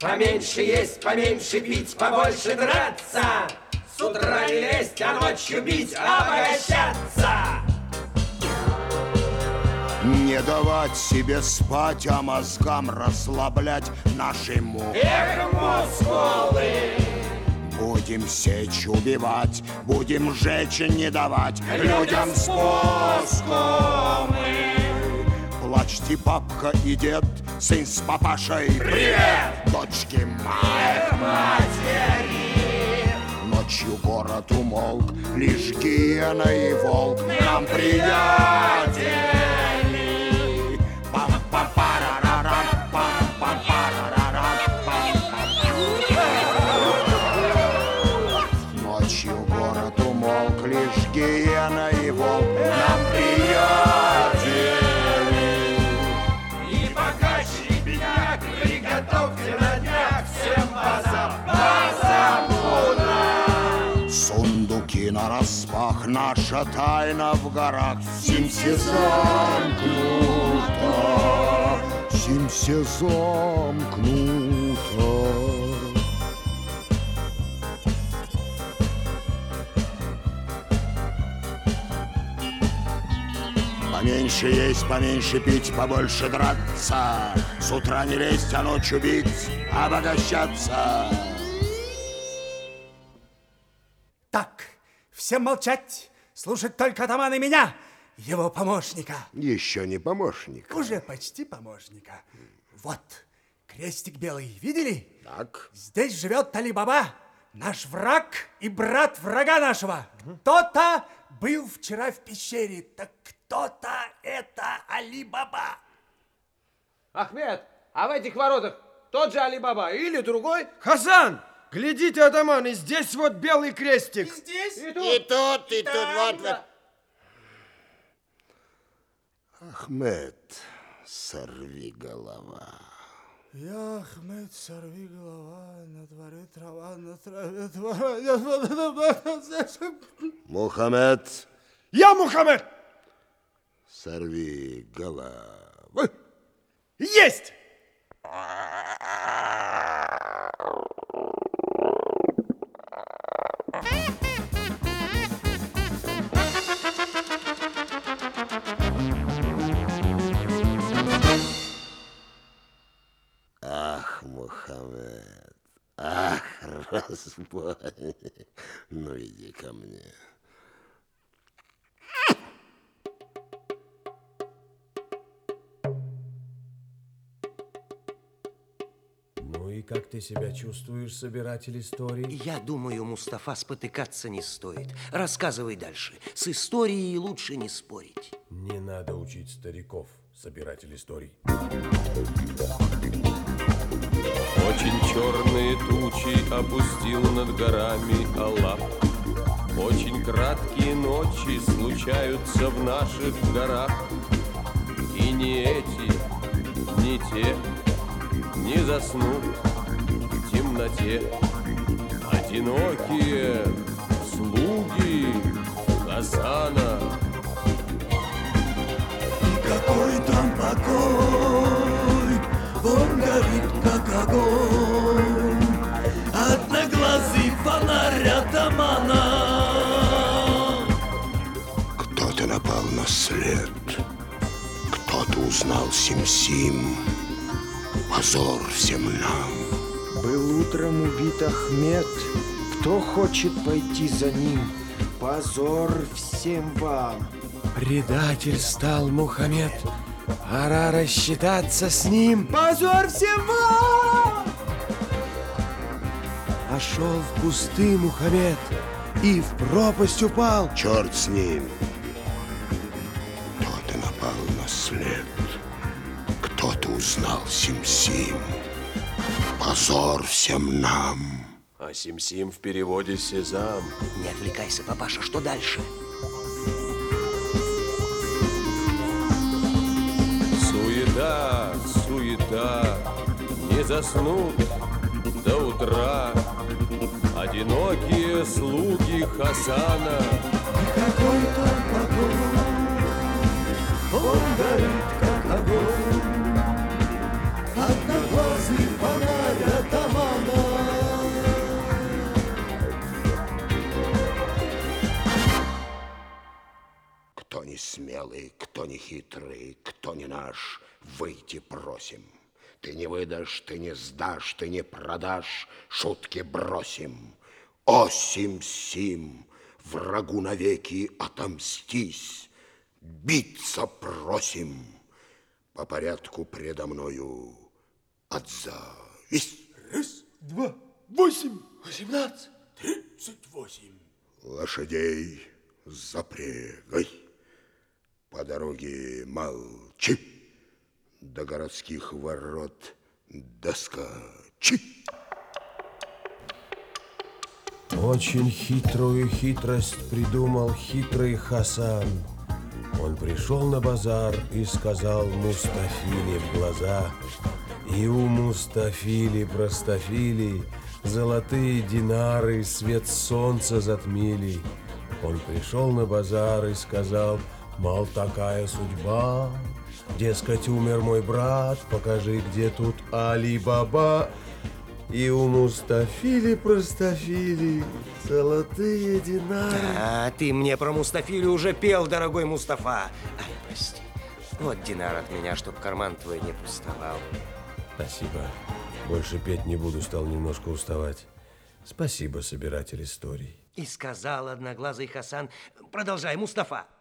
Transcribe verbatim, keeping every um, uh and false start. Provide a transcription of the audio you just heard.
Поменьше есть, поменьше пить, побольше драться. С утра не лезть, а ночью бить, обогащаться. Не давать себе спать, а мозгам расслаблять наши мускулы. Эх, мускулы! Будем сечь, убивать, будем жечь, не давать людям спуску мы. Плачьте, бабка и дед, сын с папашей. Привет! Дочки моих матери. Ночью город умолк, лишь гиена и волк нам приятели. Ночью город умолк, лишь гиена и волк нам приятели. И пока щепняк, приготовьте на днях всем базам, базам пудра. Сундуки нараспах, наша тайна в горах. Симся замкнута, симся замкнута. Поменьше есть, поменьше пить, побольше драться. С утра не лезть, а ночью бить, обогащаться. Так, всем молчать, слушать только атамана и меня, его помощника. Еще не помощник. Уже почти помощника. Вот, крестик белый, видели? Так. Здесь живет Али-Баба, наш враг и брат врага нашего. Кто-то был вчера в пещере, так кто-то это Али-Баба. Ахмед, а в этих воротах тот же Али-Баба или другой? Хасан, глядите, атаман, и здесь вот белый крестик. И здесь, И тут, И тут, и да, тут, вот, да. вот. Ахмед, сорви голова. Я, Ахмед, сорви голова, на дворе трава, на траве трава. Мухаммед, Я Мухаммед! сорви голову. Есть! Ах, Мухаммед, ах, разбой. Ну, иди ко мне. Ну и как ты себя чувствуешь, собиратель историй? Я думаю, Мустафа, спотыкаться не стоит. Рассказывай дальше. С историей лучше не спорить. Не надо учить стариков, собиратель историй. Очень черные тучи опустил над горами Аллах. Очень краткие ночи случаются в наших горах. И ни эти, ни те не заснут в темноте. Одинокие слуги Хасана. Какой там покой, он горит, как огонь, одноглазый фонарь атамана. Кто-то напал на след, кто-то узнал Сим-Сим. Позор всем нам. Был утром убит Ахмед. Кто хочет пойти за ним? Позор всем вам. Предатель стал Мухаммед. Пора рассчитаться с ним. Позор всем вам! Пошел в кусты Мухаммед и в пропасть упал. Черт с ним. Кто-то напал на след, кто-то узнал Сим-Сим. Позор всем нам. А Сим-Сим в переводе Сезам. Не отвлекайся, папаша, что дальше? Суета, суета, не заснут до утра одинокие слуги Хасана. Какой там покой, он горит, как огонь, одноглазый фонарь атамана. смелый, кто не хитрый, кто не наш, выйти просим. Ты не выдашь, ты не сдашь, ты не продашь, шутки бросим. Осим-сим, врагу навеки отомстись, биться просим. По порядку предо мною отзовись. Раз, два, восемь, восемнадцать, тридцать восемь. Лошадей запрягай, по дороге молчи, до городских ворот доскочи. Очень хитрую хитрость придумал хитрый Хасан. Он пришел на базар и сказал Мустафиле в глаза: и у Мустафили простофили золотые динары свет солнца затмили. Он пришел на базар и сказал: мол, такая судьба, дескать, умер мой брат, покажи, где тут Али-Баба. И у Мустафили простофили золотые динары. А ты мне про Мустафилю уже пел, дорогой Мустафа. Ай, прости. Вот динар от меня, чтоб карман твой не пустовал. Спасибо. Больше петь не буду, стал немножко уставать. Спасибо, собиратель историй. И сказал одноглазый Хасан: продолжай, Мустафа.